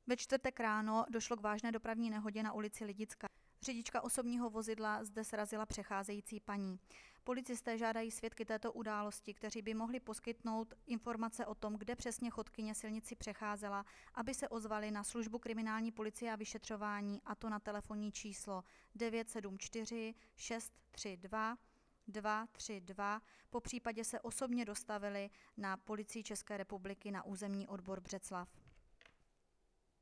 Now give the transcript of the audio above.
Ve čtvrtek ráno došlo k vážné dopravní nehodě na ulici Lidická. Řidička osobního vozidla zde srazila přecházející paní. Policisté žádají svědky této události, kteří by mohli poskytnout informace o tom, kde přesně chodkyně silnici přecházela, aby se ozvali na službu kriminální policie a vyšetřování, a to na telefonní číslo 974 632 232, po případě se osobně dostavili na Policii České republiky na územní odbor Břeclav.